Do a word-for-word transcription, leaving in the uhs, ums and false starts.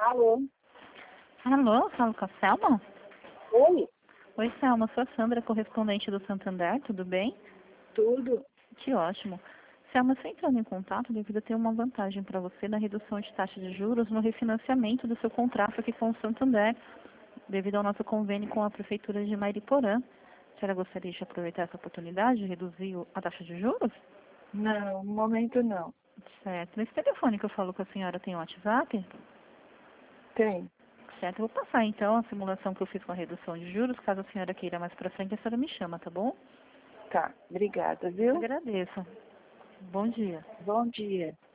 Alô? Alô, falo com a Selma? Oi? Oi, Selma, sou a Sandra, correspondente do Santander, tudo bem? Tudo? Que ótimo. Selma, estou entrando em contato devido a ter uma vantagem para você na redução de taxa de juros no refinanciamento do seu contrato aqui com o Santander, devido ao nosso convênio com a Prefeitura de Mairiporã. A senhora gostaria de aproveitar essa oportunidade de reduzir o- a taxa de juros? Não, no momento não. Certo. Nesse telefone que eu falo com a senhora tem o WhatsApp? Tem. Certo. Eu vou passar então a simulação que eu fiz com a redução de juros. Caso a senhora queira mais para frente, a senhora me chama, tá bom? Tá, obrigada, Eu viu? agradeço. Bom dia. Bom dia.